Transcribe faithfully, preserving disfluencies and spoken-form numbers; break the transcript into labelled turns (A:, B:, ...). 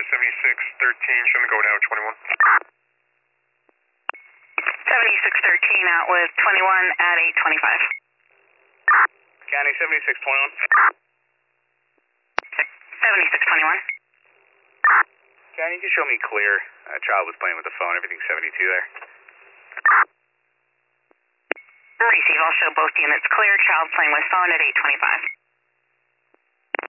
A: seventy-six thirteen, show me go now twenty-one.
B: seventy-six thirteen out with twenty-one at eight twenty-five.
A: County seventy-six twenty-one.
B: seventy-six twenty-one.
A: County, you can show me clear. A child was playing with the phone, everything's seventy-two there.
B: Receive, I'll show both units clear. Child playing with phone at eight twenty-five.